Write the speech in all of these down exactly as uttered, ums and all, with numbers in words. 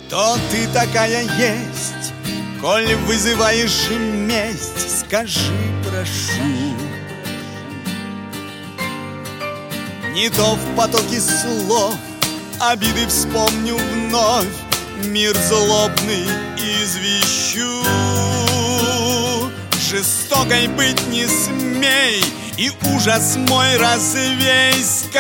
Кто ты такая есть, коль вызываешь месть? Скажи, прошу. Не то в потоке слов обиды вспомню вновь, мир злобный извещу. Жестокой быть не смей, и ужас мой развей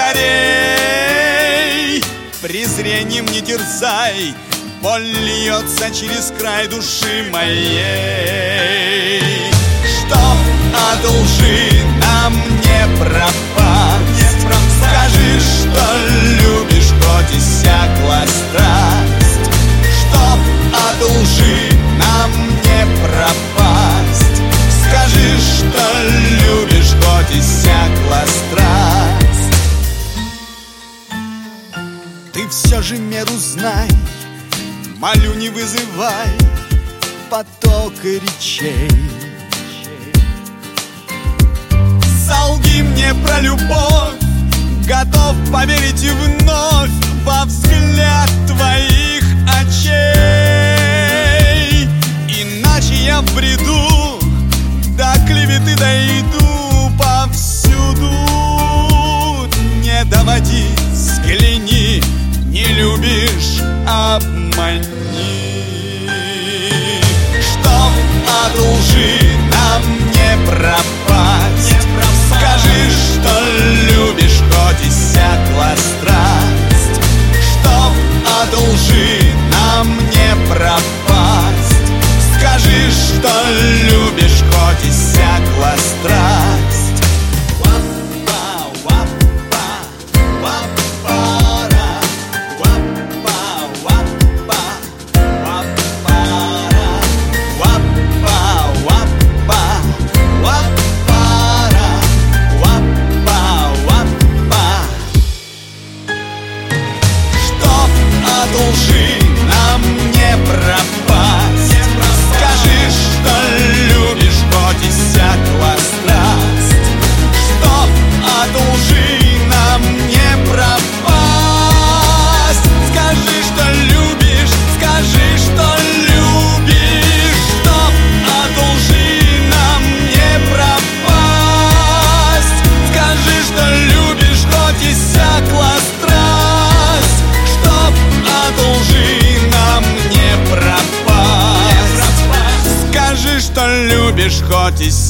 скорей. Презрением не терзай, боль льется через край души моей. Чтоб от лжи нам не пропасть, скажи, что любишь, хоть иссякла страсть. Чтоб от лжи нам не пропасть, скажи, что любишь, хоть иссякла страсть. Ты все же меру знай, молю, не вызывай поток речей. Солги мне про любовь, готов поверить и вновь во взгляд твоих очей. Иначе я в бреду, до клеветы дойду повсюду. Не доводи, взгляни, не любишь, обмани. Чтоб от лжи нам не пропасть, скажи, что любишь, хоть иссякла страсть. Чтоб от лжи нам не пропасть, скажи, что любишь, хоть иссякла страсть. От лжи нам не пропасть, скажи, что любишь, хоть иссякла страсть. Чтоб от лжи нам не пропасть, скажи, что любишь, скажи, что любишь. Чтоб от лжи нам не пропасть, скажи, что любишь, хоть иссякла страсть. Чтоб от лжи нам не пропасть, скажи, что любишь, хоть и